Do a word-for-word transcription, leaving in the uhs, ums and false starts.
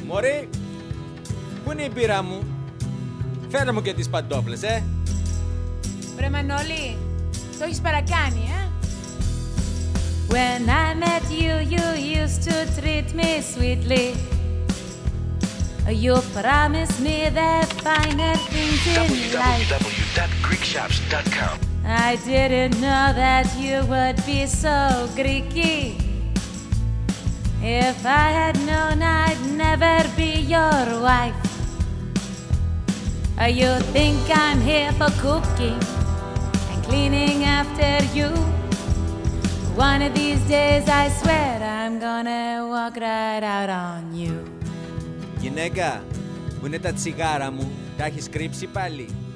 Μωρή, πού είναι η μπύρα μου? Φέρε μου και τις παντόφλες, ε. Βρε Μανώλη, το έχεις παρακάνει, ε. When I met you, you used to treat me sweetly. You promised me the finer things in life. w w w dot greek shops dot com. I didn't know that you would be so Greeky. If I had known, I'd never be your wife. You think I'm here for cooking and cleaning after you. One of these days I swear I'm gonna walk right out on you. Γυναίκα, που είναι τα τσιγάρα μου, τα έχεις κρύψει πάλι?